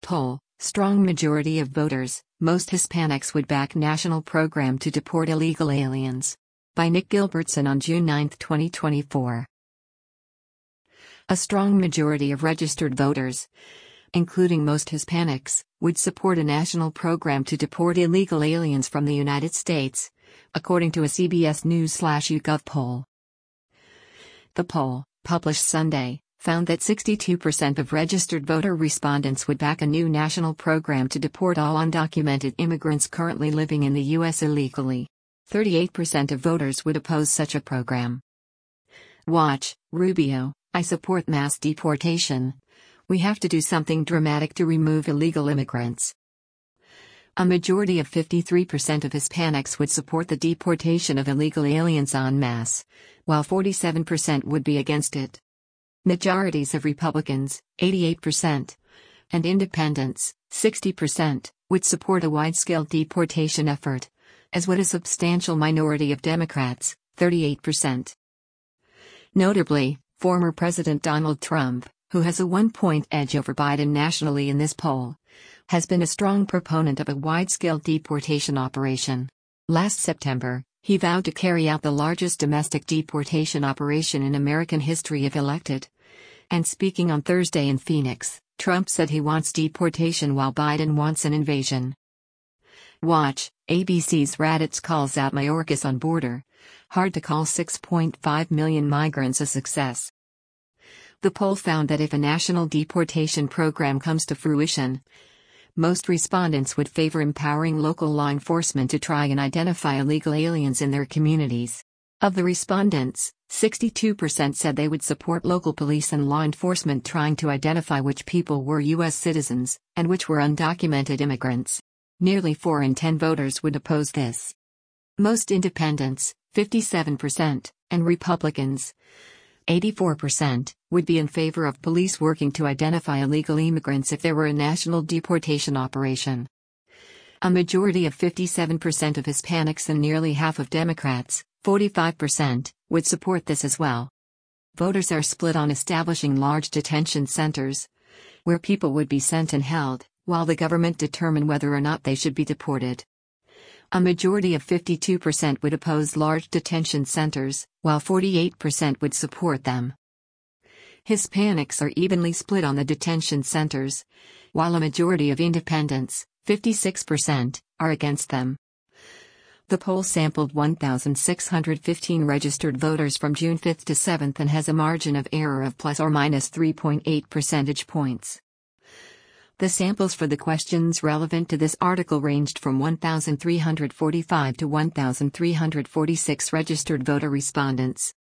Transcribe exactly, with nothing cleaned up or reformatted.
Poll, strong majority of voters, most Hispanics would back national program to deport illegal aliens. By Nick Gilbertson on June ninth, twenty twenty-four. A strong majority of registered voters, including most Hispanics, would support a national program to deport illegal aliens from the United States, according to a C B S News slash YouGov poll. The poll, published Sunday, found that sixty-two percent of registered voter respondents would back a new national program to deport all undocumented immigrants currently living in the U S illegally. thirty-eight percent of voters would oppose such a program. Watch, Rubio, I support mass deportation. We have to do something dramatic to remove illegal immigrants. A majority of fifty-three percent of Hispanics would support the deportation of illegal aliens en masse, while forty-seven percent would be against it. Majorities of Republicans, eighty-eight percent, and Independents, sixty percent, would support a wide-scale deportation effort, as would a substantial minority of Democrats, thirty-eight percent. Notably, former President Donald Trump, who has a one-point edge over Biden nationally in this poll, has been a strong proponent of a wide-scale deportation operation. Last September, he vowed to carry out the largest domestic deportation operation in American history if elected. And speaking on Thursday in Phoenix, Trump said he wants deportation while Biden wants an invasion. Watch, A B C's Raddatz calls out Mayorkas on border. Hard to call six point five million migrants a success. The poll found that if a national deportation program comes to fruition, most respondents would favor empowering local law enforcement to try and identify illegal aliens in their communities. Of the respondents, sixty-two percent said they would support local police and law enforcement trying to identify which people were U S citizens, and which were undocumented immigrants. Nearly four in ten voters would oppose this. Most independents, fifty-seven percent, and Republicans, eighty-four percent, would be in favor of police working to identify illegal immigrants if there were a national deportation operation. A majority of fifty-seven percent of Hispanics and nearly half of Democrats, forty-five percent, would support this as well. Voters are split on establishing large detention centers, where people would be sent and held, while the government determined whether or not they should be deported. A majority of fifty-two percent would oppose large detention centers, while forty-eight percent would support them. Hispanics are evenly split on the detention centers, while a majority of independents, fifty-six percent, are against them. The poll sampled one thousand six hundred fifteen registered voters from June fifth to seventh and has a margin of error of plus or minus three point eight percentage points. The samples for the questions relevant to this article ranged from one thousand three hundred forty-five to one thousand three hundred forty-six registered voter respondents.